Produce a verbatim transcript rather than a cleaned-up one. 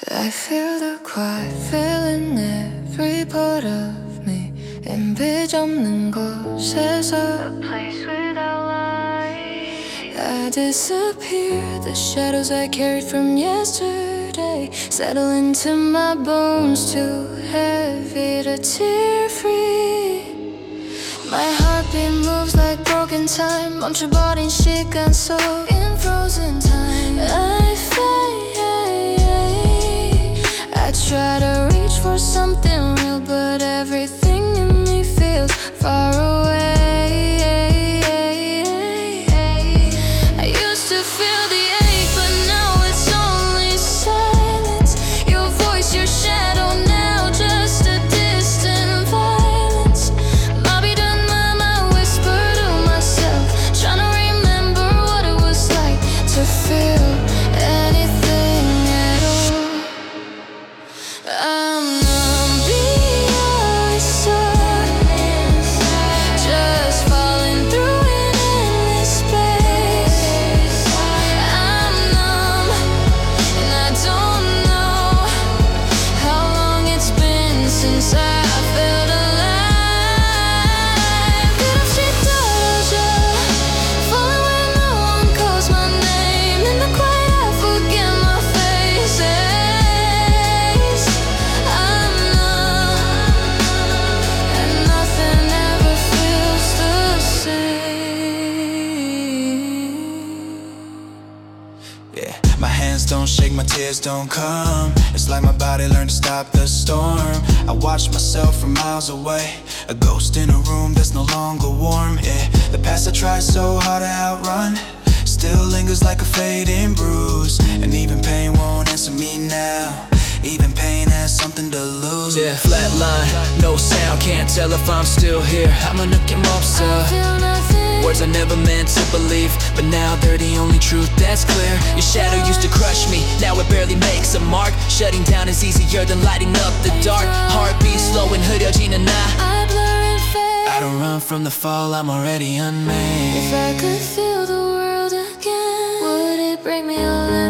I feel the quiet feeling every part of me 인 빛 없는 곳에서 A place without light I disappear The shadows I carried from yesterday Settle into my bones Too heavy to tear free My heartbeat moves like broken time 멈춰버린 시간 속 In frozen time I fade I try to reach for something real But everything in me feels far away I used to feel the ache But now it's only silence Your voice, your shadow now Just a distant violence 마비된 맘 I whisper to myself Trying to remember what it was like To feel anything at all I'm numb beyond surface Just falling through an endless space I'm numb and I don't know How long it's been since I felt alive 끝없이 떨어져 Falling where no one calls my name In the quiet I forget my faces I'm numb and nothing ever feels the same Yeah, my hands don't shake, my tears don't come It's like my body learned to stop the storm I watch myself from miles away A ghost in a room that's no longer warm Yeah, the past I tried so hard to outrun Still lingers like a fading bruise And even pain won't answer me now Even pain has something to lose Yeah, flatline, no sound, can't tell if I'm still here 아무 느낌 없어 I feel nothing Words I never meant to believe But now they're the only truth that's clear Your shadow used to crush me, now it barely makes a mark Shutting down is easier than lighting up the dark Heartbeat slow and 흐려지는 나 I blur and fade I don't run from the fall, I'm already unmade If I could feel the world again Would it break me all in